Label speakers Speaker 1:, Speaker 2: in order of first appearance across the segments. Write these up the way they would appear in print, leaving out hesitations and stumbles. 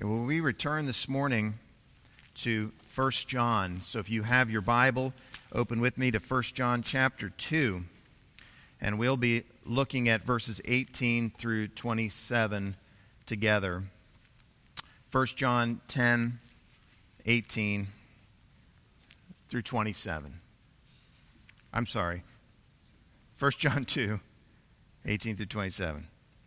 Speaker 1: Okay, well, we return this morning to 1 John. So if you have your Bible, open with me to 1 John chapter 2. And we'll be looking at verses 18 through 27 together. 1 John 10, 18 through 27. I'm sorry. 1 John 2, 18 through 27.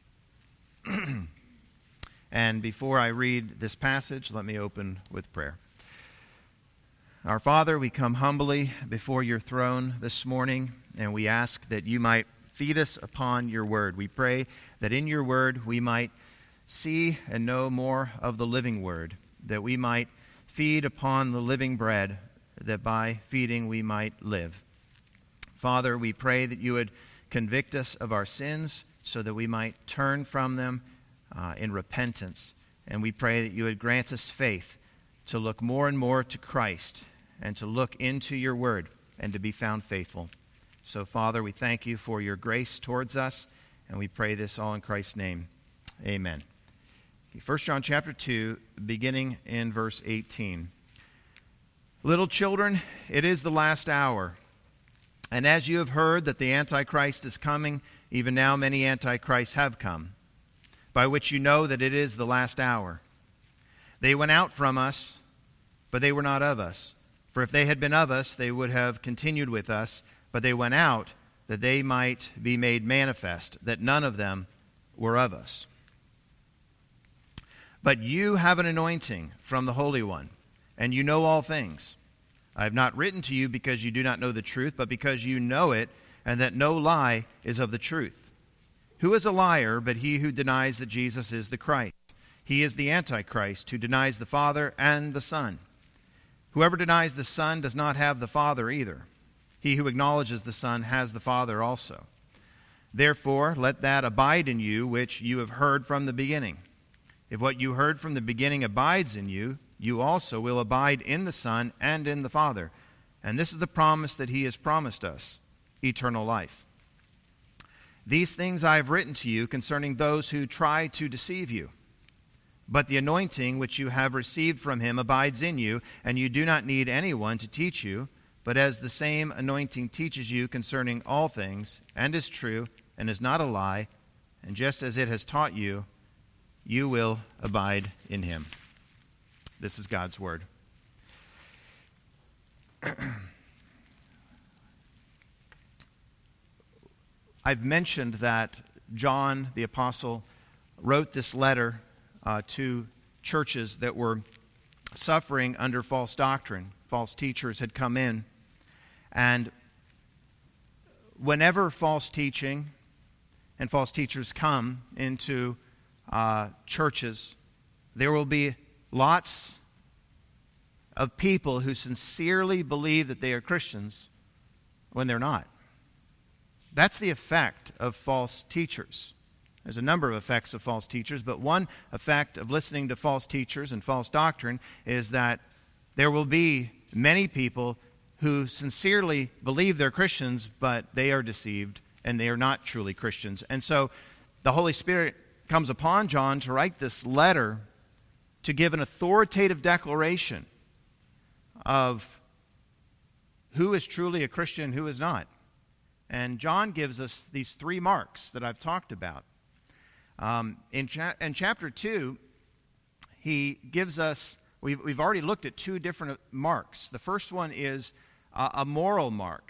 Speaker 1: And before I read this passage, let me open with prayer. Our Father, we come humbly before your throne this morning, and we ask that you might feed us upon your word. We pray that in your word we might see and know more of the living word, that we might feed upon the living bread, that by feeding we might live. Father, we pray that you would convict us of our sins so that we might turn from them in repentance. And we pray that you would grant us faith to look more and more to Christ and to look into your word and to be found faithful. So, Father, we thank you for your grace towards us, and we pray this all in Christ's name. Amen. 1 John chapter 2, beginning in verse 18. Little children, it is the last hour. And as you have heard that the Antichrist is coming, even now many Antichrists have come, by which you know that it is the last hour. They went out from us, but they were not of us. For if they had been of us, they would have continued with us, but they went out that they might be made manifest, that none of them were of us. But you have an anointing from the Holy One, and you know all things. I have not written to you because you do not know the truth, but because you know it, and that no lie is of the truth. Who is a liar but he who denies that Jesus is the Christ? He is the Antichrist, who denies the Father and the Son. Whoever denies the Son does not have the Father either. He who acknowledges the Son has the Father also. Therefore, let that abide in you which you have heard from the beginning. If what you heard from the beginning abides in you, you also will abide in the Son and in the Father. And this is the promise that he has promised us, eternal life. These things I have written to you concerning those who try to deceive you. But the anointing which you have received from him abides in you, and you do not need anyone to teach you, but as the same anointing teaches you concerning all things, and is true, and is not a lie, and just as it has taught you, you will abide in him. This is God's word. I've mentioned that John the Apostle wrote this letter to churches that were suffering under false doctrine. False teachers had come in. And whenever false teaching and false teachers come into churches, there will be lots of people who sincerely believe that they are Christians when they're not. That's the effect of false teachers. There's a number of effects of false teachers, but one effect of listening to false teachers and false doctrine is that there will be many people who sincerely believe they're Christians, but they are deceived and they are not truly Christians. And so the Holy Spirit comes upon John to write this letter to give an authoritative declaration of who is truly a Christian and who is not. And John gives us these three marks that I've talked about. In chapter 2, he gives us, we've already looked at two different marks. The first one is a moral mark.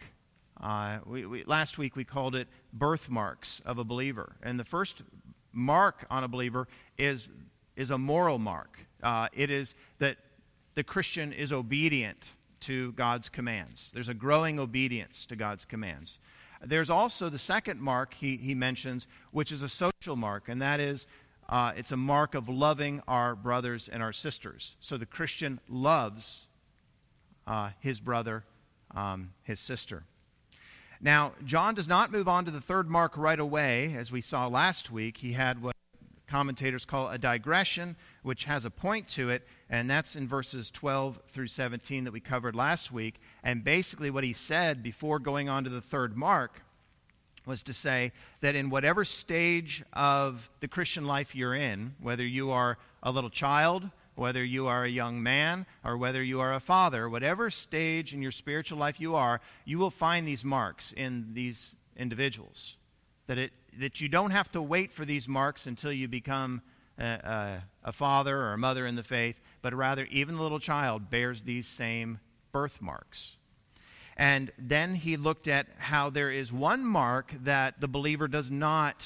Speaker 1: Last week we called it birthmarks of a believer. And the first mark on a believer is a moral mark. It is that the Christian is obedient to God's commands. There's a growing obedience to God's commands. There's also the second mark he mentions, which is a social mark, and that is it's a mark of loving our brothers and our sisters. So the Christian loves his brother, his sister. Now, John does not move on to the third mark right away. As we saw last week, he had what commentators call a digression, which has a point to it, and that's in verses 12 through 17 that we covered last week. And basically what he said before going on to the third mark was to say that in whatever stage of the Christian life you're in, whether you are a little child, whether you are a young man, or whether you are a father, whatever stage in your spiritual life you are, you will find these marks in these individuals. That you don't have to wait for these marks until you become a father or a mother in the faith, but rather even the little child bears these same birthmarks. And then he looked at how there is one mark that the believer does not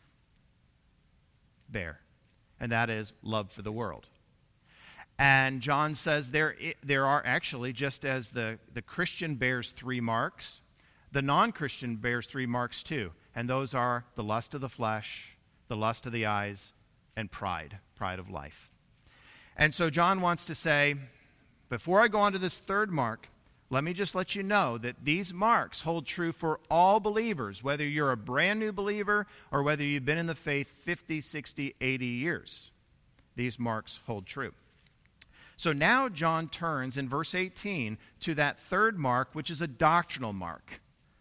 Speaker 1: bear, and that is love for the world. And John says there are actually, just as the Christian bears 3 marks, the non-Christian bears 3 marks too. And those are the lust of the flesh, the lust of the eyes, and pride of life. And so John wants to say, before I go on to this 3rd mark, let me just let you know that these marks hold true for all believers, whether you're a brand new believer or whether you've been in the faith 50, 60, 80 years. These marks hold true. So now John turns in verse 18 to that 3rd mark, which is a doctrinal mark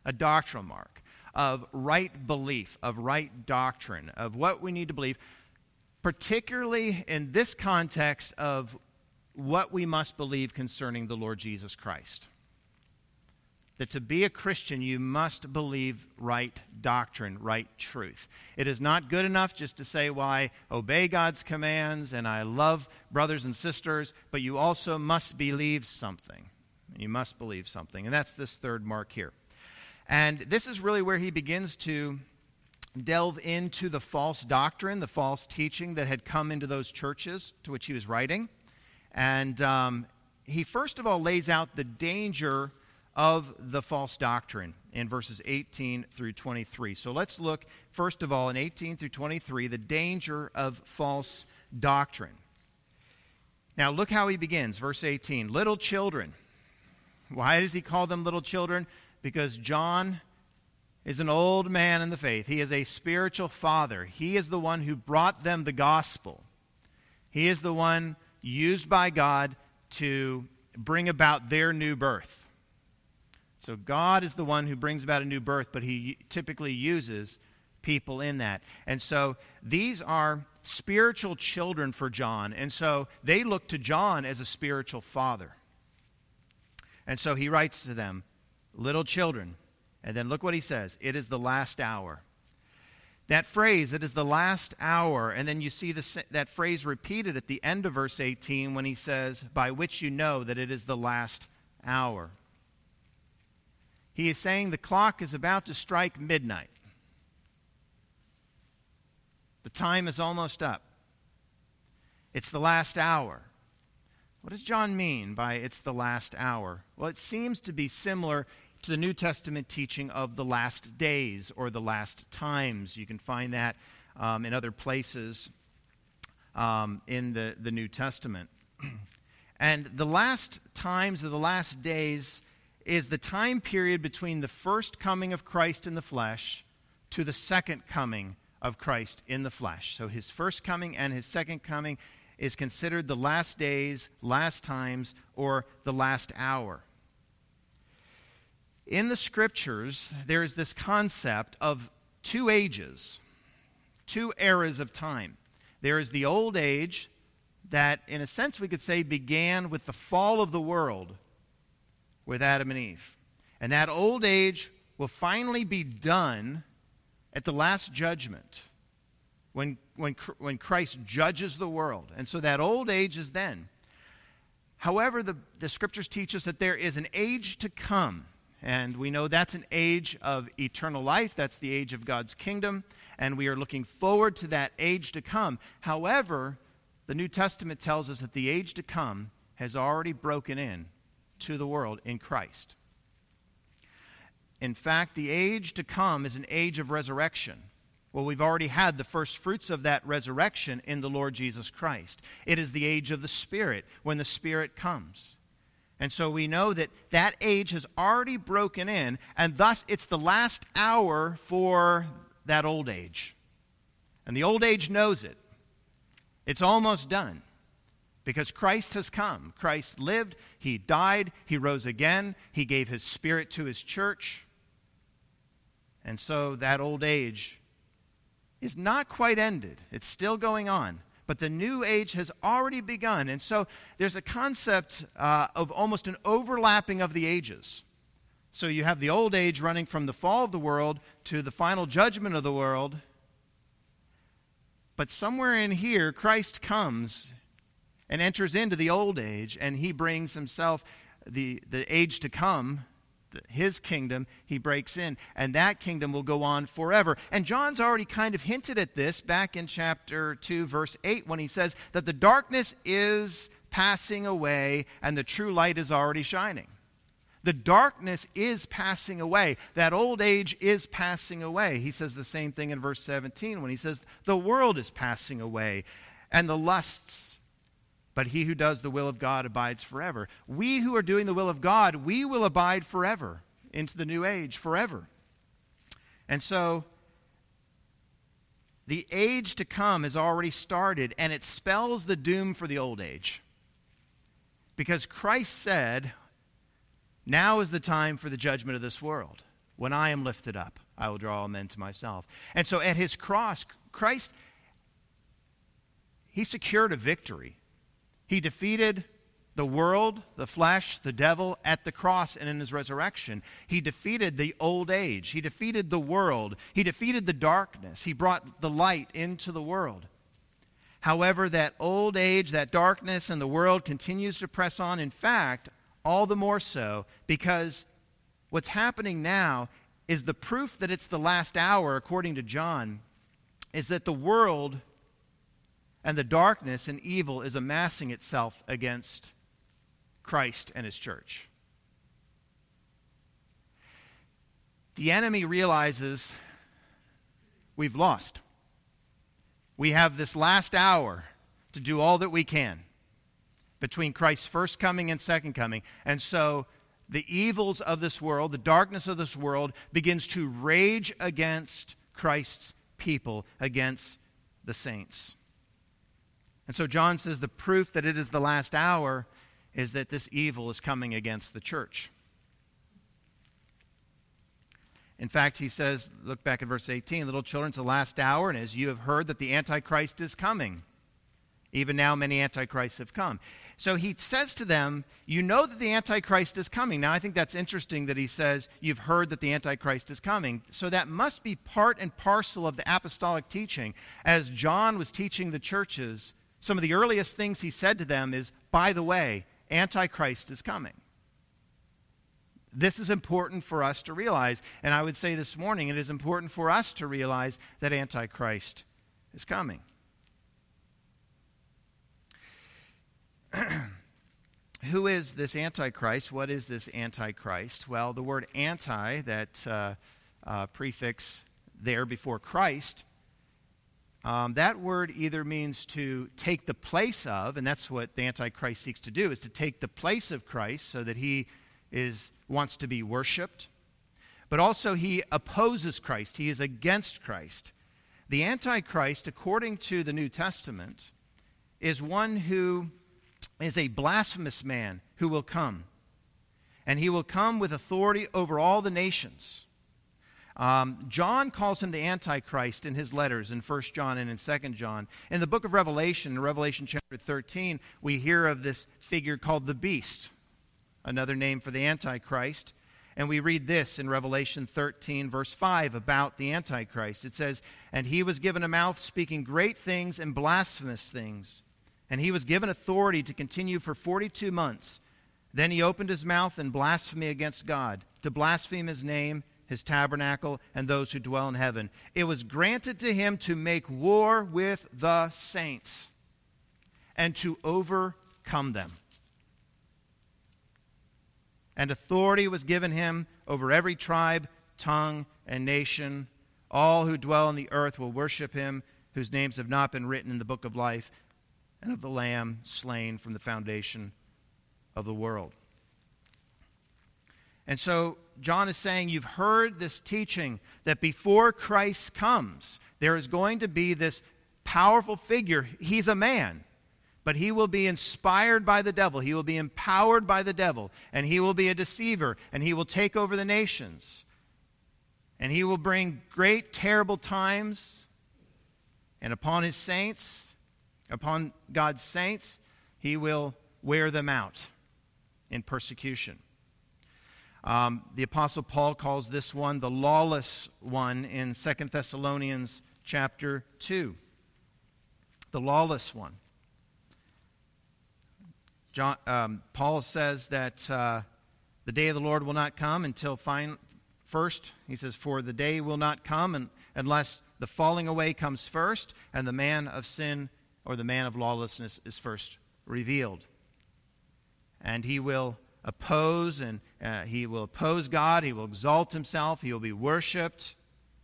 Speaker 1: of right belief, of right doctrine, of what we need to believe, particularly in this context of what we must believe concerning the Lord Jesus Christ. That to be a Christian, you must believe right doctrine, right truth. It is not good enough just to say, well, I obey God's commands and I love brothers and sisters, but you also must believe something. You must believe something. And that's this 3rd mark here. And this is really where he begins to delve into the false doctrine, the false teaching that had come into those churches to which he was writing. And he first of all lays out the danger of the false doctrine in verses 18 through 23. So let's look, first of all, in 18 through 23, the danger of false doctrine. Now look how he begins, verse 18. Little children. Why does he call them little children? Because John is an old man in the faith. He is a spiritual father. He is the one who brought them the gospel. He is the one used by God to bring about their new birth. So God is the one who brings about a new birth, but he typically uses people in that. And so these are spiritual children for John. And so they look to John as a spiritual father. And so he writes to them, little children. And then look what he says. It is the last hour. That phrase, it is the last hour. And then you see that phrase repeated at the end of verse 18 when he says, by which you know that it is the last hour. He is saying the clock is about to strike midnight. The time is almost up. It's the last hour. What does John mean by it's the last hour? Well, it seems to be similar to the New Testament teaching of the last days or the last times. You can find that in other places in the New Testament. And the last times or the last days is the time period between the first coming of Christ in the flesh to the second coming of Christ in the flesh. So his first coming and his second coming is considered the last days, last times, or the last hour. In the Scriptures, there is this concept of 2 ages, 2 eras of time. There is the old age that, in a sense, we could say began with the fall of the world with Adam and Eve. And that old age will finally be done at the last judgment when Christ judges the world. And so that old age is then. However, the Scriptures teach us that there is an age to come. And we know that's an age of eternal life. That's the age of God's kingdom. And we are looking forward to that age to come. However, the New Testament tells us that the age to come has already broken in to the world in Christ. In fact, the age to come is an age of resurrection. Well, we've already had the first fruits of that resurrection in the Lord Jesus Christ. It is the age of the Spirit, when the Spirit comes. And so we know that that age has already broken in, and thus it's the last hour for that old age. And the old age knows it. It's almost done because Christ has come. Christ lived, he died, he rose again, he gave his Spirit to his church. And so that old age is not quite ended. It's still going on. but the new age has already begun. And so there's a concept of almost an overlapping of the ages. So you have the old age running from the fall of the world to the final judgment of the world. But somewhere in here, Christ comes and enters into the old age, and he brings himself the age to come, his kingdom, he breaks in, and that kingdom will go on forever. And John's already kind of hinted at this back in chapter 2, verse 8, when he says that the darkness is passing away and the true light is already shining. The darkness is passing away. That old age is passing away. He says the same thing in verse 17 when he says, the world is passing away and the lusts, but he who does the will of God abides forever. We who are doing the will of God, we will abide forever into the new age, forever. And so the age to come has already started, and it spells the doom for the old age. Because Christ said, now is the time for the judgment of this world. When I am lifted up, I will draw all men to myself. And so at his cross, Christ, he secured a victory. He defeated the world, the flesh, the devil at the cross and in his resurrection. He defeated the old age. He defeated the world. He defeated the darkness. He brought the light into the world. However, that old age, that darkness, and the world continues to press on. In fact, all the more so because what's happening now is the proof that it's the last hour, according to John, is that the world and the darkness and evil is amassing itself against Christ and his church. The enemy realizes we've lost. We have this last hour to do all that we can between Christ's first coming and second coming. And so the evils of this world, the darkness of this world, begins to rage against Christ's people, against the saints. And so John says the proof that it is the last hour is that this evil is coming against the church. In fact, he says, look back at verse 18, little children, it's the last hour, and as you have heard that the Antichrist is coming, even now many Antichrists have come. So he says to them, you know that the Antichrist is coming. Now, I think that's interesting that he says, you've heard that the Antichrist is coming. So that must be part and parcel of the apostolic teaching. As John was teaching the churches, some of the earliest things he said to them is, by the way, Antichrist is coming. This is important for us to realize. And I would say this morning, it is important for us to realize that Antichrist is coming. Who is this Antichrist? What is this Antichrist? Well, the word anti, that prefix there before Christ, that word either means to take the place of, and that's what the Antichrist seeks to do, is to take the place of Christ so that he wants to be worshipped. But also he opposes Christ. He is against Christ. The Antichrist, according to the New Testament, is one who is a blasphemous man who will come. And he will come with authority over all the nations. John calls him the Antichrist in his letters in 1 John and in 2 John. In the book of Revelation, in Revelation chapter 13, we hear of this figure called the beast, another name for the Antichrist. And we read this in Revelation 13, verse 5, about the Antichrist. It says, and he was given a mouth speaking great things and blasphemous things. And he was given authority to continue for 42 months. Then he opened his mouth in blasphemy against God, to blaspheme his name, his tabernacle, and those who dwell in heaven. It was granted to him to make war with the saints and to overcome them. And authority was given him over every tribe, tongue, and nation. All who dwell on the earth will worship him, whose names have not been written in the book of life, and of the Lamb slain from the foundation of the world. And so John is saying, you've heard this teaching that before Christ comes, there is going to be this powerful figure. He's a man, but he will be inspired by the devil. He will be empowered by the devil, and he will be a deceiver, and he will take over the nations. And he will bring great, terrible times, and upon his saints, Upon God's saints, he will wear them out in persecution. The Apostle Paul calls this one the lawless one in 2 Thessalonians chapter 2. The lawless one. Paul says that the day of the Lord will not come until first, he says, for the day will not come unless the falling away comes first and the man of sin or the man of lawlessness is first revealed. And he will oppose God, he will exalt himself, he will be worshipped.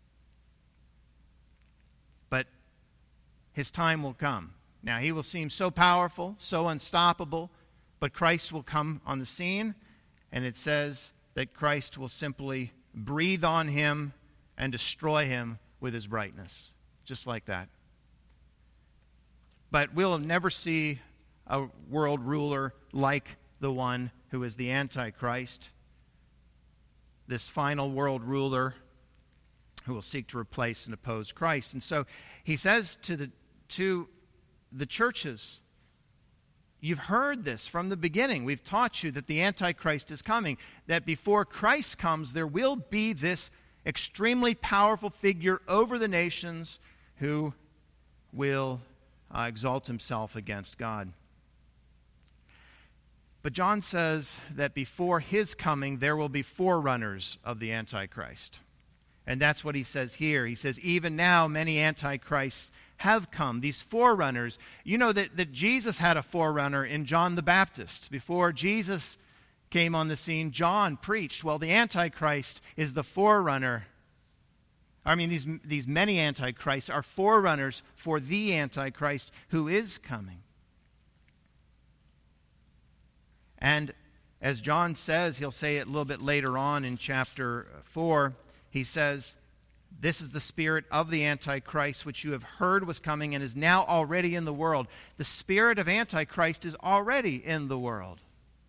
Speaker 1: But his time will come. Now he will seem so powerful, so unstoppable, but Christ will come on the scene, and it says that Christ will simply breathe on him and destroy him with his brightness, just like that. But we'll never see a world ruler like the one who is the Antichrist, this final world ruler who will seek to replace and oppose Christ. And so he says to the churches, you've heard this from the beginning. We've taught you that the Antichrist is coming, that before Christ comes, there will be this extremely powerful figure over the nations who will exalt himself against God. But John says that before his coming, there will be forerunners of the Antichrist. And that's what he says here. He says, even now many Antichrists have come, these forerunners. You know that Jesus had a forerunner in John the Baptist. Before Jesus came on the scene, John preached. Well, the Antichrist is the forerunner. I mean, these many Antichrists are forerunners for the Antichrist who is coming. And as John says, he'll say it a little bit later on in chapter 4, he says, this is the spirit of the Antichrist, which you have heard was coming and is now already in the world. The spirit of Antichrist is already in the world.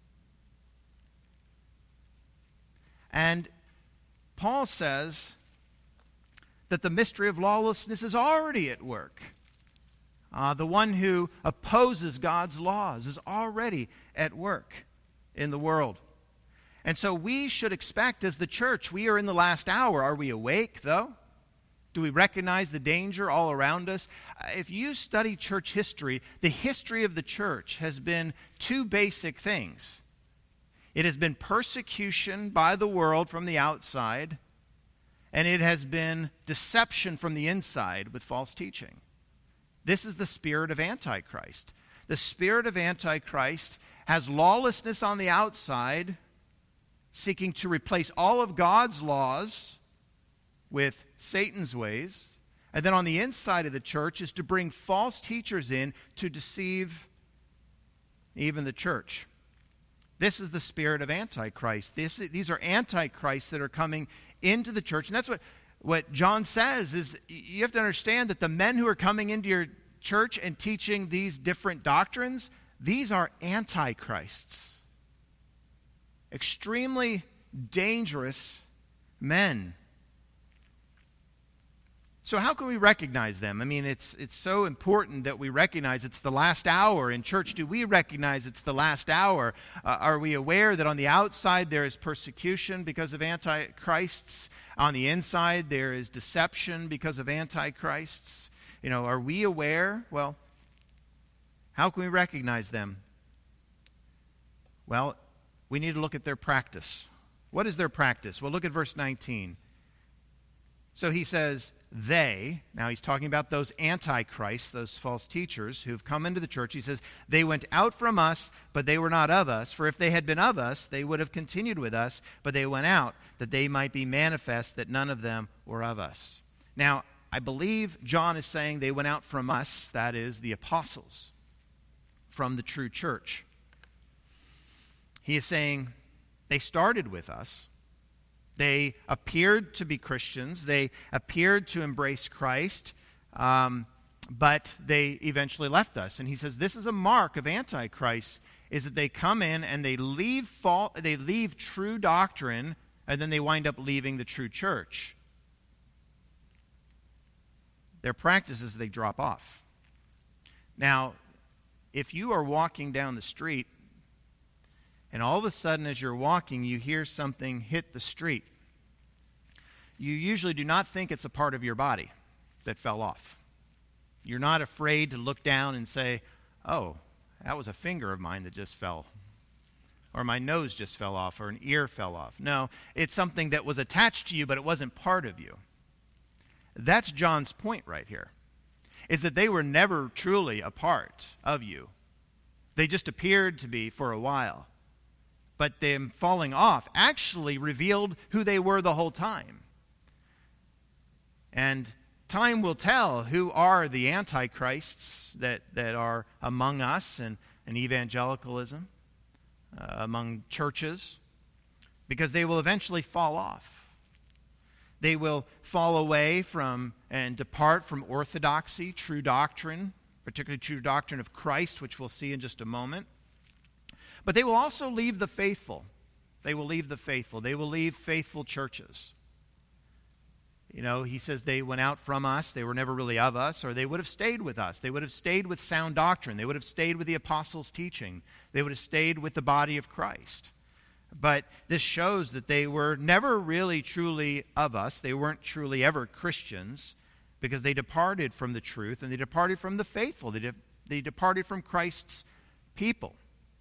Speaker 1: And Paul says that the mystery of lawlessness is already at work. The one who opposes God's laws is already at work in the world. And so we should expect as the church, we are in the last hour. Are we awake, though? Do we recognize the danger all around us? If you study church history, the history of the church has been two basic things. It has been persecution by the world from the outside, and it has been deception from the inside with false teaching. This is the spirit of Antichrist. The spirit of Antichrist has lawlessness on the outside, seeking to replace all of God's laws with Satan's ways. And then on the inside of the church is to bring false teachers in to deceive even the church. This is the spirit of Antichrist. These are Antichrists that are coming into the church. And that's what John says, is you have to understand that the men who are coming into your church and teaching these different doctrines, these are Antichrists. Extremely dangerous men. So how can we recognize them? I mean, it's so important that we recognize it's the last hour. In church, do we recognize it's the last hour? Are we aware that on the outside there is persecution because of Antichrists? On the inside there is deception because of Antichrists? You know, are we aware? Well, how can we recognize them? Well, we need to look at their practice. What is their practice? Well, look at verse 19. So he says, now he's talking about those Antichrists, those false teachers who've come into the church. He says, they went out from us, but they were not of us. For if they had been of us, they would have continued with us, but they went out, that they might be manifest that none of them were of us. Now, I believe John is saying they went out from us, that is, the apostles, from the true church. He is saying they started with us. They appeared to be Christians. They appeared to embrace Christ, but they eventually left us. And he says this is a mark of Antichrist, is that they come in and they leave true doctrine, and then they wind up leaving the true church. Their practice is they drop off. Now, if you are walking down the street, and all of a sudden as you're walking, you hear something hit the street, you usually do not think it's a part of your body that fell off. You're not afraid to look down and say, oh, that was a finger of mine that just fell, or my nose just fell off, or an ear fell off. No, it's something that was attached to you, but it wasn't part of you. That's John's point right here, is that they were never truly a part of you. They just appeared to be for a while. But them falling off actually revealed who they were the whole time. And time will tell who are the antichrists that are among us and evangelicalism, among churches, because they will eventually fall off. They will fall away from and depart from orthodoxy, true doctrine, particularly true doctrine of Christ, which we'll see in just a moment. But they will also leave the faithful. They will leave the faithful. They will leave faithful churches. You know, he says they went out from us. They were never really of us, or they would have stayed with us. They would have stayed with sound doctrine. They would have stayed with the apostles' teaching. They would have stayed with the body of Christ. But this shows that they were never really truly of us. They weren't truly ever Christians because they departed from the truth and they departed from the faithful. They departed from Christ's people.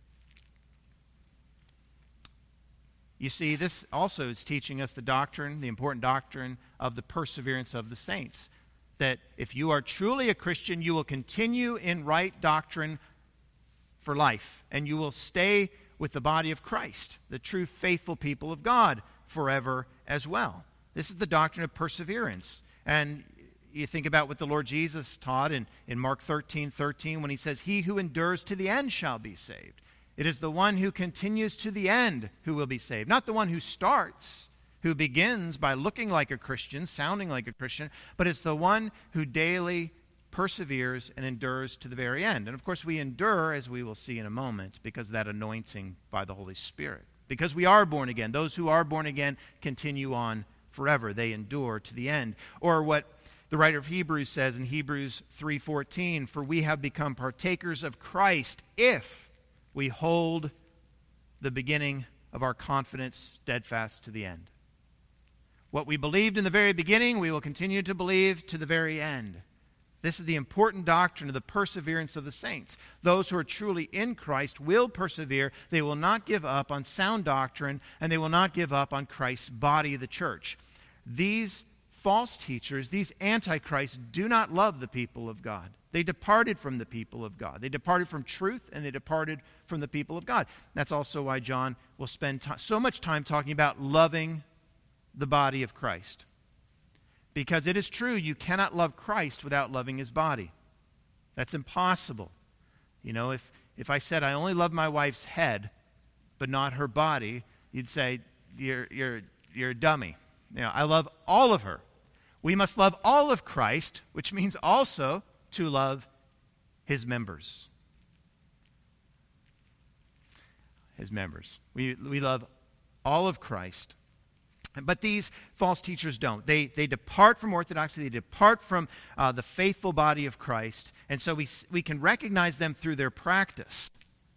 Speaker 1: You see, this also is teaching us the doctrine, the important doctrine of the perseverance of the saints. That if you are truly a Christian, you will continue in right doctrine for life, and you will stay with the body of Christ, the true faithful people of God, forever as well. This is the doctrine of perseverance. And you think about what the Lord Jesus taught in Mark 13:13 when he says, "He who endures to the end shall be saved." It is the one who continues to the end who will be saved, not the one who starts, who begins by looking like a Christian, sounding like a Christian, but it's the one who daily perseveres and endures to the very end. And of course we endure, as we will see in a moment, because of that anointing by the Holy Spirit. Because we are born again. Those who are born again continue on forever. They endure to the end. Or what the writer of Hebrews says in Hebrews 3:14, "For we have become partakers of Christ if we hold the beginning of our confidence steadfast to the end." What we believed in the very beginning, we will continue to believe to the very end. This is the important doctrine of the perseverance of the saints. Those who are truly in Christ will persevere. They will not give up on sound doctrine, and they will not give up on Christ's body, the church. These false teachers, these antichrists, do not love the people of God. They departed from the people of God. They departed from truth, and they departed from the people of God. That's also why John will spend so much time talking about loving the body of Christ. Because it is true, you cannot love Christ without loving his body. That's impossible. You know, if I said I only love my wife's head, but not her body, you'd say, you're a dummy. You know, I love all of her. We must love all of Christ, which means also to love his members. His members. We love all of Christ. But these false teachers don't. They depart from orthodoxy. They depart from the faithful body of Christ. And so we can recognize them through their practice.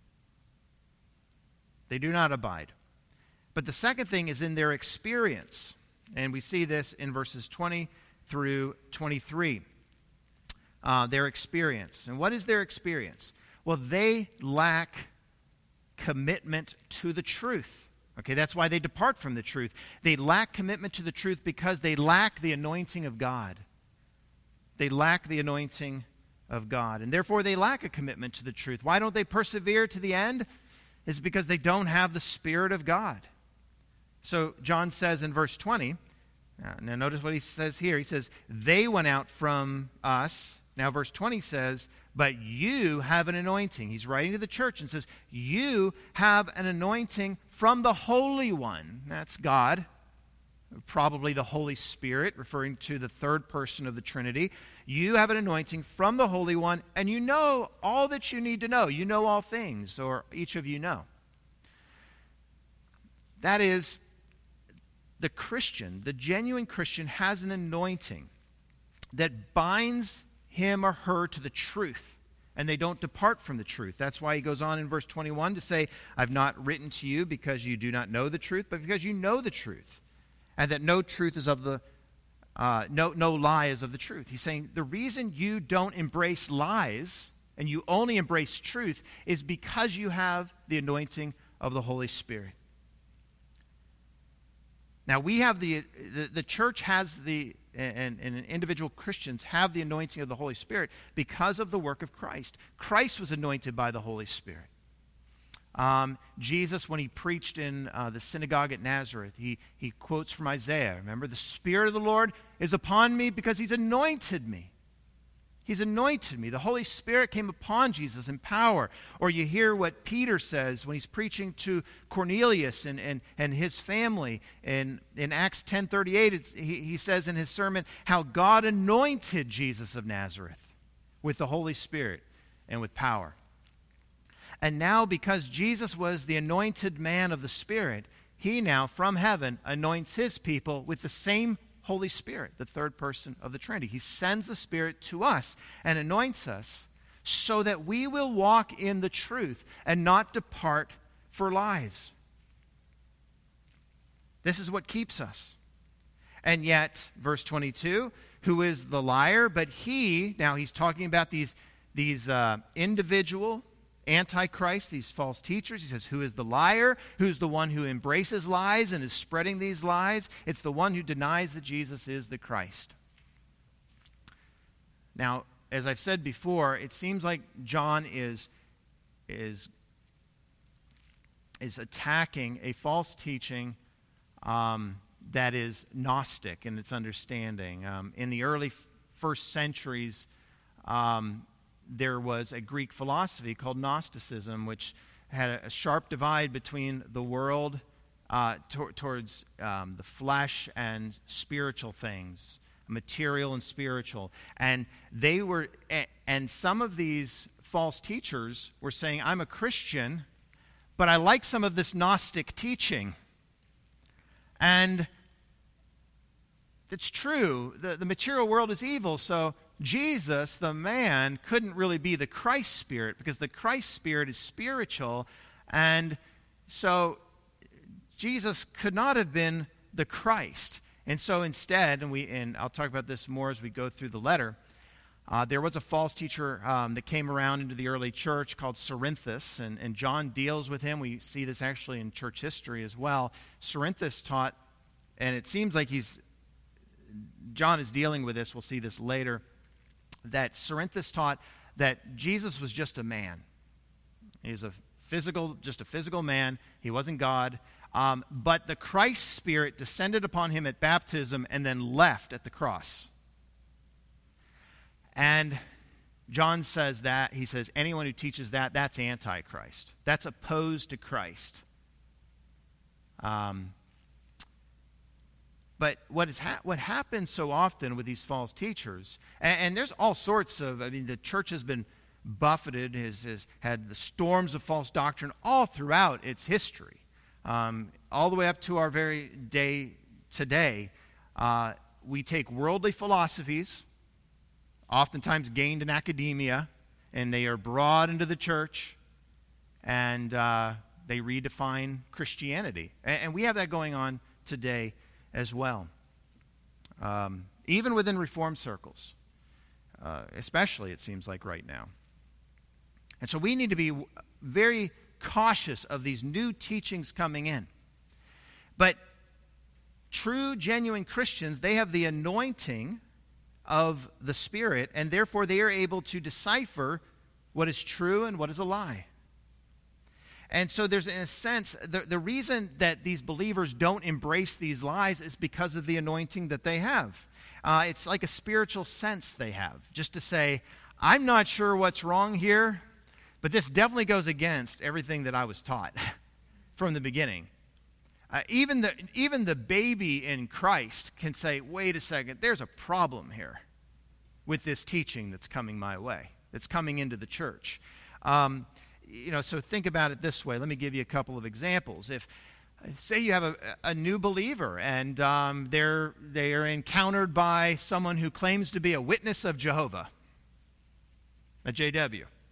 Speaker 1: They do not abide. But the second thing is in their experience. And we see this in verses 20 through 23. Their experience. And what is their experience? Well, they lack commitment to the truth. Okay, that's why they depart from the truth. They lack commitment to the truth because they lack the anointing of God. They lack the anointing of God. And therefore they lack a commitment to the truth. Why don't they persevere to the end? It's because they don't have the Spirit of God. So John says in verse 20, now notice what he says here. He says, they went out from us. Now verse 20 says, but you have an anointing. He's writing to the church and says, you have an anointing from the Holy One. That's God, probably the Holy Spirit, referring to the third person of the Trinity. You have an anointing from the Holy One, and you know all that you need to know. You know all things, or each of you know. That is, the Christian, the genuine Christian, has an anointing that binds him or her to the truth. and they don't depart from the truth. That's why he goes on in verse 21 to say, I've not written to you because you do not know the truth, but because you know the truth, and that no truth is of the no lie is of the truth. He's saying the reason you don't embrace lies and you only embrace truth is because you have the anointing of the Holy Spirit. Now, we have the church has and individual Christians have the anointing of the Holy Spirit because of the work of Christ. Christ was anointed by the Holy Spirit. Jesus, when he preached in the synagogue at Nazareth, he quotes from Isaiah. Remember, the Spirit of the Lord is upon me because he's anointed me. He's anointed me. The Holy Spirit came upon Jesus in power. Or you hear what Peter says when he's preaching to Cornelius and his family. In Acts 10:38, he says in his sermon how God anointed Jesus of Nazareth with the Holy Spirit and with power. And now, because Jesus was the anointed man of the Spirit, he now, from heaven, anoints his people with the same Holy Spirit, the third person of the Trinity. He sends the Spirit to us and anoints us so that we will walk in the truth and not depart for lies. This is what keeps us. And yet, verse 22, who is the liar? But he, now he's talking about these individual Antichrist, these false teachers. He says, who is the liar? Who's the one who embraces lies and is spreading these lies? It's the one who denies that Jesus is the Christ. Now, as I've said before, it seems like John is attacking a false teaching that is Gnostic in its understanding. In the early first centuries, there was a Greek philosophy called Gnosticism, which had a sharp divide between the world towards the flesh and spiritual things, material and spiritual. And some of these false teachers were saying, I'm a Christian, but I like some of this Gnostic teaching. And it's true. The material world is evil, so Jesus, the man, couldn't really be the Christ Spirit because the Christ Spirit is spiritual, and so Jesus could not have been the Christ. And so instead, and I'll talk about this more as we go through the letter, there was a false teacher that came around into the early church called Cerinthus, and John deals with him. We see this actually in church history as well. Cerinthus taught, and it seems like John is dealing with this, we'll see this later, that Cerinthus taught that Jesus was just a man. He was just a physical man. He wasn't God. But the Christ Spirit descended upon him at baptism and then left at the cross. And John says that. He says anyone who teaches that, that's Antichrist. That's opposed to Christ. But what happens so often with these false teachers, and there's all sorts of, the church has been buffeted, has had the storms of false doctrine all throughout its history, all the way up to our very day today. We take worldly philosophies, oftentimes gained in academia, and they are brought into the church, and they redefine Christianity. And we have that going on today as well. Even within Reformed circles, especially it seems like right now. And so we need to be very cautious of these new teachings coming in. But true, genuine Christians, they have the anointing of the Spirit, and therefore they are able to decipher what is true and what is a lie. And so there's, in a sense, the reason that these believers don't embrace these lies is because of the anointing that they have. It's like a spiritual sense they have, just to say, I'm not sure what's wrong here, but this definitely goes against everything that I was taught from the beginning. Even the baby in Christ can say, wait a second, there's a problem here with this teaching that's coming my way, that's coming into the church. So think about it this way. Let me give you a couple of examples. If, say you have a new believer and they are encountered by someone who claims to be a witness of Jehovah, a JW,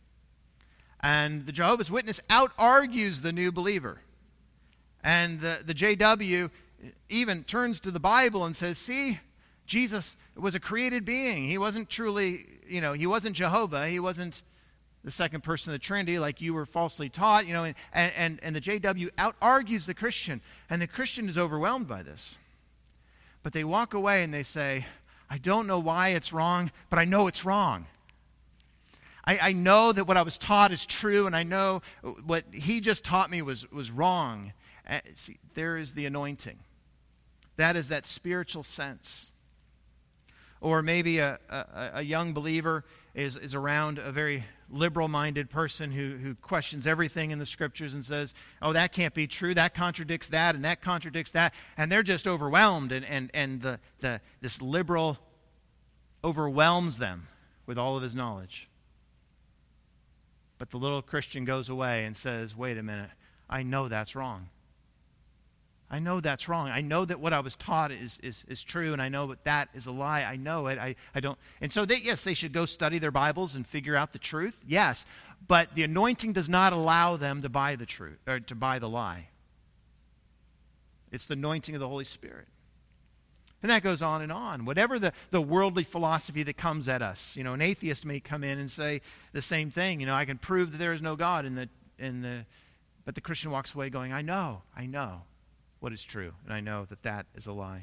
Speaker 1: And the Jehovah's Witness out-argues the new believer. And the JW even turns to the Bible and says, see, Jesus was a created being. He wasn't truly, he wasn't Jehovah. He wasn't the second person of the Trinity like you were falsely taught, and the JW out-argues the Christian. And the Christian is overwhelmed by this. But they walk away and they say, I don't know why it's wrong, but I know it's wrong. I know that what I was taught is true, and I know what he just taught me was wrong. See, there is the anointing. That is that spiritual sense. Or maybe a young believer is around a very liberal-minded person who questions everything in the Scriptures and says, oh, that can't be true, that contradicts that, and that contradicts that, and they're just overwhelmed, and this liberal overwhelms them with all of his knowledge. But the little Christian goes away and says, wait a minute, I know that's wrong. I know that's wrong. I know that what I was taught is true, and I know that that is a lie. I know it. I don't. And so, they should go study their Bibles and figure out the truth. Yes, but the anointing does not allow them to buy the truth or to buy the lie. It's the anointing of the Holy Spirit. And that goes on and on. Whatever the worldly philosophy that comes at us, an atheist may come in and say the same thing. I can prove that there is no God, but the Christian walks away going, I know what is true, and I know that that is a lie.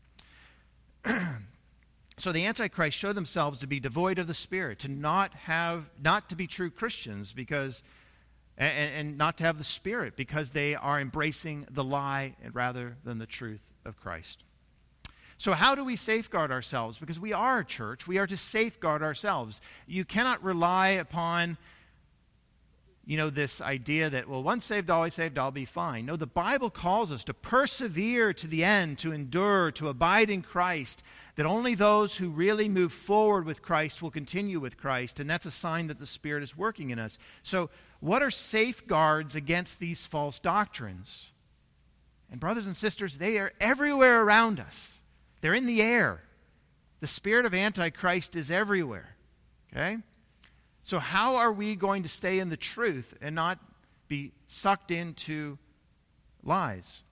Speaker 1: So the Antichrist show themselves to be devoid of the Spirit, to not to be true Christians and not to have the Spirit, because they are embracing the lie rather than the truth of Christ. So how do we safeguard ourselves? Because we are a church. We are to safeguard ourselves. You cannot rely upon, this idea that, well, once saved, I'll be fine. No, the Bible calls us to persevere to the end, to endure, to abide in Christ, that only those who really move forward with Christ will continue with Christ, and that's a sign that the Spirit is working in us. So what are safeguards against these false doctrines? And brothers and sisters, they are everywhere around us. They're in the air. The spirit of Antichrist is everywhere. Okay? So how are we going to stay in the truth and not be sucked into lies?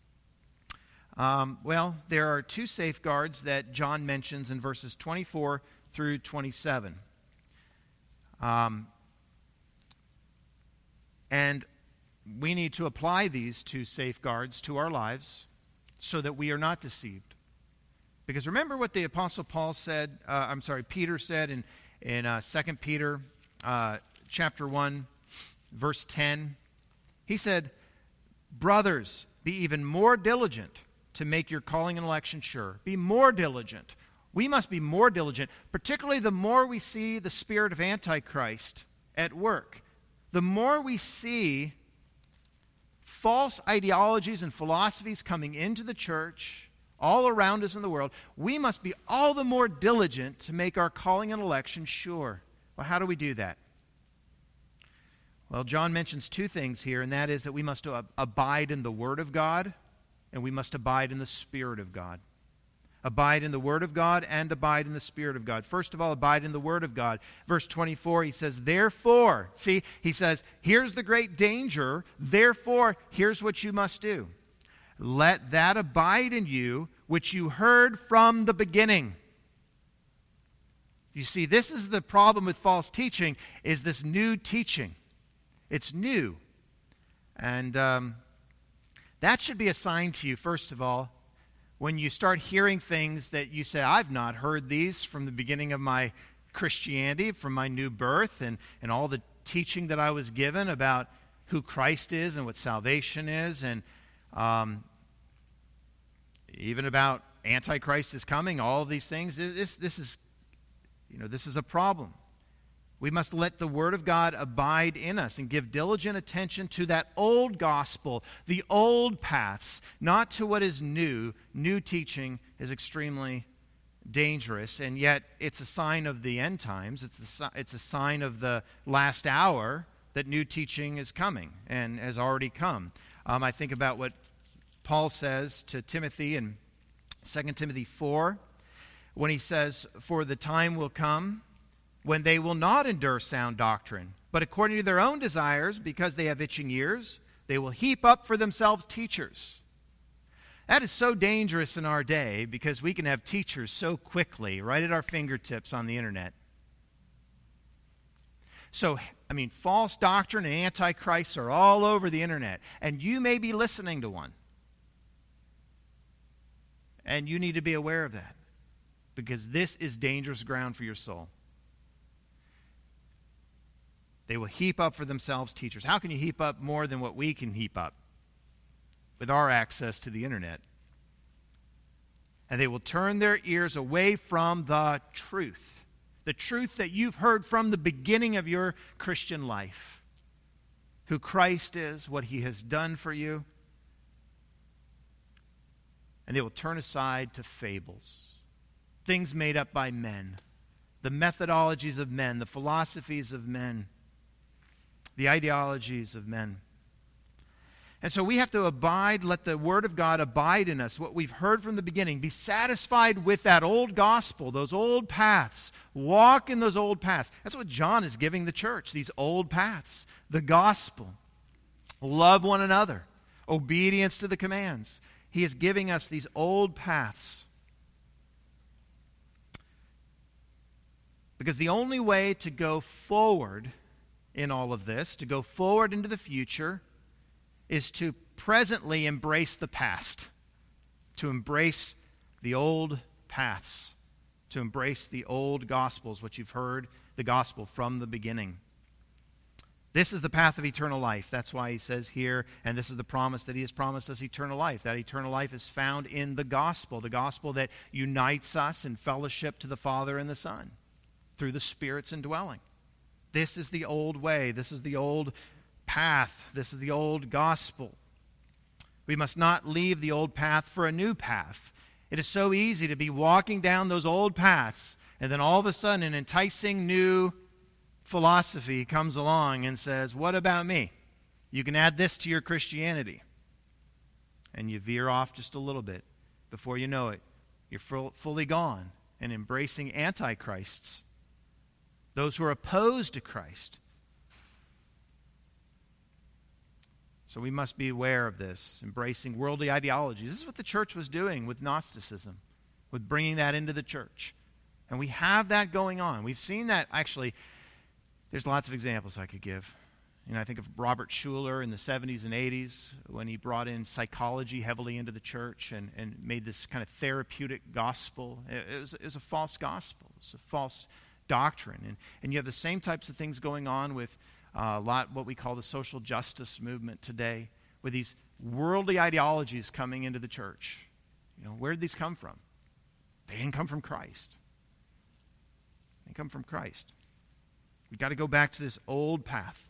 Speaker 1: Well, there are two safeguards that John mentions in verses 24 through 27. And we need to apply these two safeguards to our lives so that we are not deceived. Because remember what the Apostle Peter said in 2 Peter chapter 1, verse 10. He said, brothers, be even more diligent to make your calling and election sure. Be more diligent. We must be more diligent, particularly the more we see the spirit of Antichrist at work. The more we see false ideologies and philosophies coming into the church, all around us in the world, we must be all the more diligent to make our calling and election sure. Well, how do we do that? Well, John mentions two things here, and that is that we must abide in the Word of God, and we must abide in the Spirit of God. Abide in the Word of God and abide in the Spirit of God. First of all, abide in the Word of God. Verse 24, he says, therefore, see, he says, here's the great danger, therefore, here's what you must do. Let that abide in you which you heard from the beginning. You see, this is the problem with false teaching, is this new teaching. It's new. And that should be a sign to you, first of all, when you start hearing things that you say, I've not heard these from the beginning of my Christianity, from my new birth, and all the teaching that I was given about who Christ is and what salvation is, and even about Antichrist is coming, all of these things. This is a problem. We must let the Word of God abide in us and give diligent attention to that old gospel, the old paths, not to what is new. New teaching is extremely dangerous, and yet it's a sign of the end times. It's a sign of the last hour that new teaching is coming and has already come. I think about what Paul says to Timothy in 2 Timothy 4, when he says, for the time will come when they will not endure sound doctrine, But according to their own desires, because they have itching ears, they will heap up for themselves teachers. That is so dangerous in our day because we can have teachers so quickly, right at our fingertips on the internet. So, false doctrine and antichrist are all over the internet, and you may be listening to one. And you need to be aware of that because this is dangerous ground for your soul. They will heap up for themselves teachers. How can you heap up more than what we can heap up with our access to the internet? And they will turn their ears away from the truth that you've heard from the beginning of your Christian life, who Christ is, what he has done for you. And they will turn aside to fables, things made up by men, the methodologies of men, the philosophies of men, the ideologies of men. And so we have to abide, let the Word of God abide in us, what we've heard from the beginning. Be satisfied with that old gospel, those old paths. Walk in those old paths. That's what John is giving the church, these old paths. The gospel. Love one another. Obedience to the commands. He is giving us these old paths. Because the only way to go forward in all of this, to go forward into the future, is to presently embrace the past, to embrace the old paths, to embrace the old gospels, what you've heard, the gospel from the beginning. This is the path of eternal life. That's why he says here, and this is the promise that he has promised us, eternal life. That eternal life is found in the gospel that unites us in fellowship to the Father and the Son through the Spirit's indwelling. This is the old way. This is the old path. This is the old gospel. We must not leave the old path for a new path. It is so easy to be walking down those old paths, and then all of a sudden an enticing new philosophy comes along and says, what about me? You can add this to your Christianity. And you veer off just a little bit. Before you know it, you're fully gone and embracing antichrists, those who are opposed to Christ. So we must be aware of this, embracing worldly ideologies. This is what the church was doing with Gnosticism, with bringing that into the church. And we have that going on. We've seen that, actually, there's lots of examples I could give. I think of Robert Schuller in the 70s and 80s when he brought in psychology heavily into the church and made this kind of therapeutic gospel. It was a false gospel. It's a false doctrine. And you have the same types of things going on with a lot what we call the social justice movement today, with these worldly ideologies coming into the church. Where did these come from? They didn't come from Christ. They come from Christ. We've got to go back to this old path.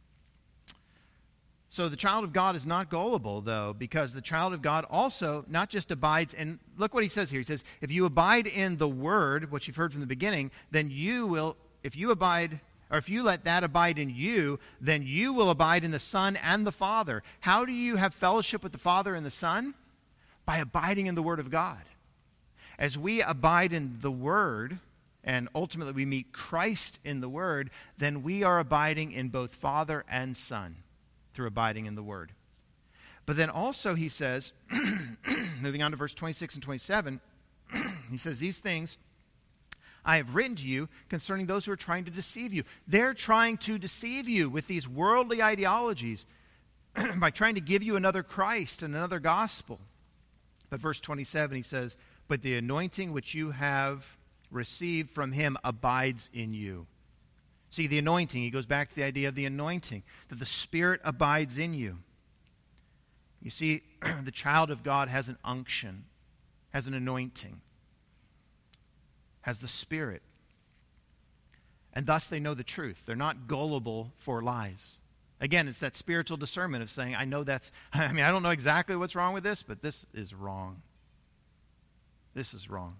Speaker 1: So the child of God is not gullible, though, because the child of God also not just abides, and look what he says here. He says, if you abide in the word, what you've heard from the beginning, then you will, if you let that abide in you, then you will abide in the Son and the Father. How do you have fellowship with the Father and the Son? By abiding in the Word of God. As we abide in the Word, and ultimately we meet Christ in the Word, then we are abiding in both Father and Son through abiding in the Word. But then also he says, moving on to verse 26 and 27, he says, these things I have written to you concerning those who are trying to deceive you. They're trying to deceive you with these worldly ideologies by trying to give you another Christ and another gospel. But verse 27, he says, but the anointing which you have received from him abides in you. See, the anointing, he goes back to the idea of the anointing, that the Spirit abides in you. You see, the child of God has an unction, has an anointing, has the Spirit. And thus they know the truth. They're not gullible for lies. Again, it's that spiritual discernment of saying, I don't know exactly what's wrong with this, but this is wrong. This is wrong.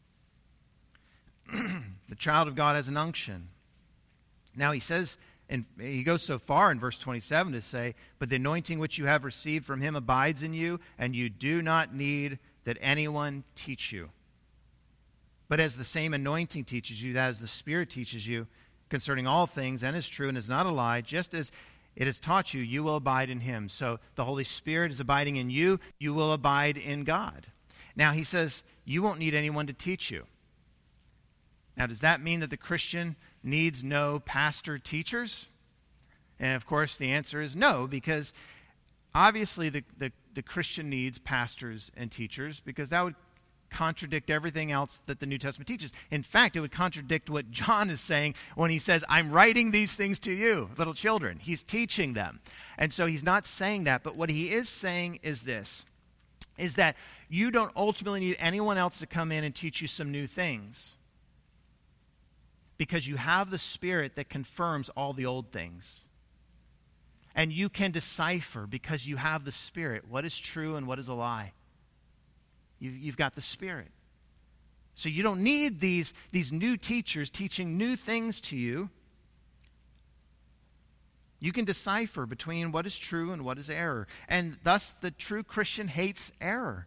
Speaker 1: The child of God has an unction. Now he says, and he goes so far in verse 27 to say, but the anointing which you have received from him abides in you, and you do not need that anyone teach you. But as the same anointing teaches you, as the Spirit teaches you, concerning all things and is true and is not a lie, just as it has taught you, you will abide in him. So the Holy Spirit is abiding in you. You will abide in God. Now, he says you won't need anyone to teach you. Now, does that mean that the Christian needs no pastor teachers? And, of course, the answer is no, because obviously the Christian needs pastors and teachers, because that would contradict everything else that the New Testament teaches. In fact, it would contradict what John is saying when he says, I'm writing these things to you, little children. He's teaching them. And so he's not saying that, but what he is saying is this, is that you don't ultimately need anyone else to come in and teach you some new things, because you have the Spirit that confirms all the old things. And you can decipher, because you have the Spirit, what is true and what is a lie. You've got the Spirit. So you don't need these new teachers teaching new things to you. You can decipher between what is true and what is error. And thus the true Christian hates error,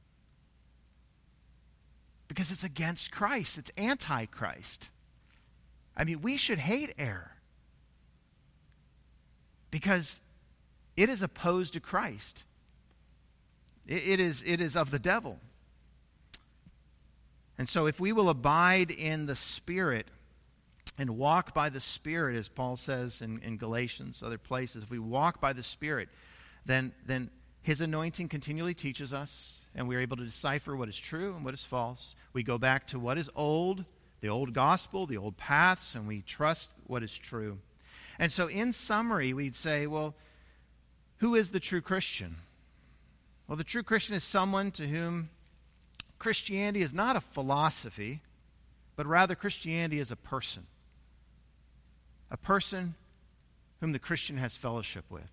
Speaker 1: because it's against Christ. It's anti-Christ. I mean, we should hate error, because it is opposed to Christ. It is of the devil. And so if we will abide in the Spirit and walk by the Spirit, as Paul says in Galatians, other places, if we walk by the Spirit, then his anointing continually teaches us, and we are able to decipher what is true and what is false. We go back to what is old, the old gospel, the old paths, and we trust what is true. And so in summary, we'd say, well, who is the true Christian? Well, the true Christian is someone to whom Christianity is not a philosophy, but rather Christianity is a person whom the Christian has fellowship with.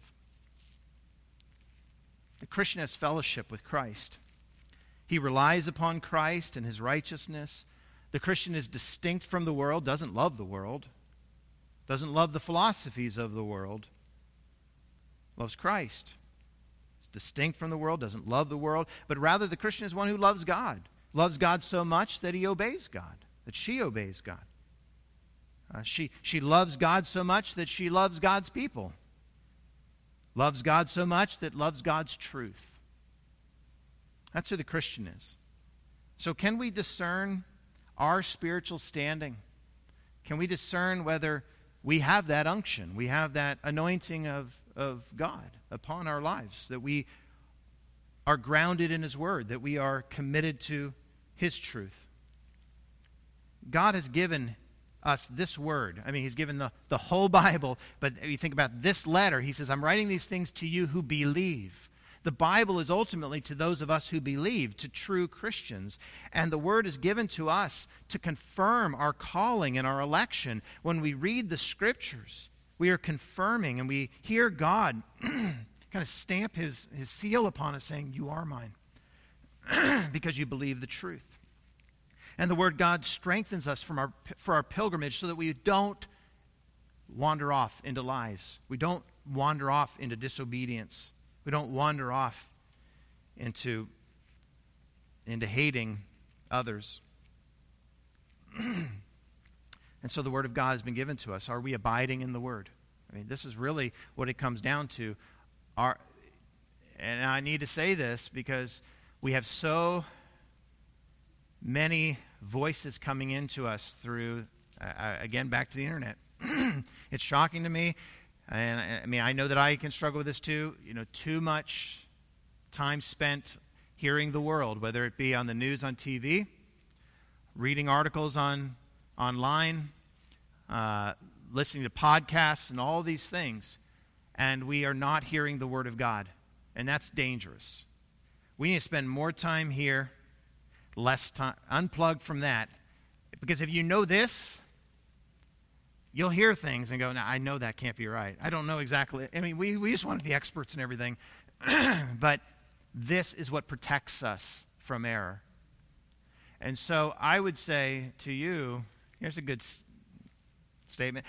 Speaker 1: The Christian has fellowship with Christ. He relies upon Christ and his righteousness. The Christian is distinct from the world, doesn't love the world, doesn't love the philosophies of the world, loves Christ. Distinct from the world, doesn't love the world, but rather the Christian is one who loves God so much that he obeys God, that she obeys God. She loves God so much that she loves God's people, loves God so much that loves God's truth. That's who the Christian is. So can we discern our spiritual standing? Can we discern whether we have that unction, we have that anointing of God upon our lives, that we are grounded in his word, that we are committed to his truth? God has given us this word. I mean, he's given the whole Bible, but you think about this letter, he says, I'm writing these things to you who believe. The Bible is ultimately to those of us who believe, to true Christians. And the word is given to us to confirm our calling and our election. When we read the scriptures, we are confirming, and we hear God kind of stamp his seal upon us, saying, you are mine, because you believe the truth. And the word God strengthens us for our pilgrimage, so that we don't wander off into lies. We don't wander off into disobedience. We don't wander off into hating others. And so the Word of God has been given to us. Are we abiding in the Word? I mean, this is really what it comes down to. And I need to say this because we have so many voices coming into us through, again, back to the internet. It's shocking to me. And I mean, I know that I can struggle with this too. You know, too much time spent hearing the world, whether it be on the news on TV, reading articles online, listening to podcasts and all these things, and we are not hearing the Word of God. And that's dangerous. We need to spend more time here, less time, unplugged from that. Because if you know this, you'll hear things and go, no, I know that can't be right. I don't know exactly. I mean, we just want to be experts in everything. But this is what protects us from error. And so I would say to you, here's a good statement.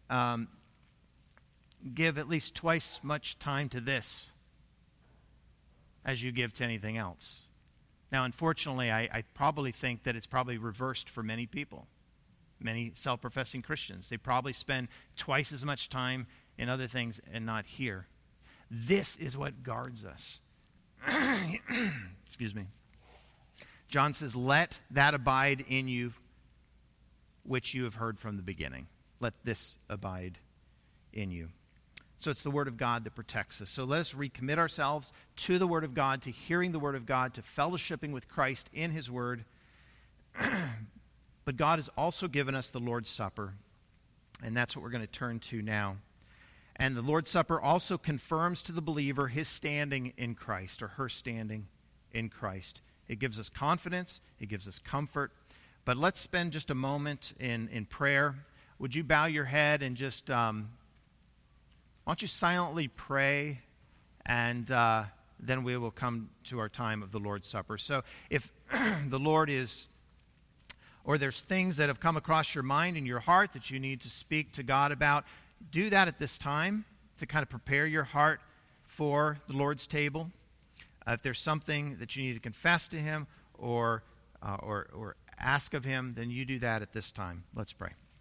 Speaker 1: Give at least twice much time to this as you give to anything else. Now, unfortunately, I probably think that it's probably reversed for many people. many self-professing Christians. They probably spend twice as much time in other things and not here. This is what guards us. Excuse me. John says, let that abide in you which you have heard from the beginning. Let this abide in you. So it's the Word of God that protects us. So let us recommit ourselves to the Word of God, to hearing the Word of God, to fellowshipping with Christ in His Word. But God has also given us the Lord's Supper, and that's what we're going to turn to now. And the Lord's Supper also confirms to the believer his standing in Christ, or her standing in Christ. It gives us confidence. It gives us comfort. But let's spend just a moment in prayer. Would you bow your head and just, why don't you silently pray, and then we will come to our time of the Lord's Supper. So if the Lord is, or there's things that have come across your mind and your heart that you need to speak to God about, do that at this time to kind of prepare your heart for the Lord's table. If there's something that you need to confess to Him or ask of Him, then you do that at this time. Let's pray.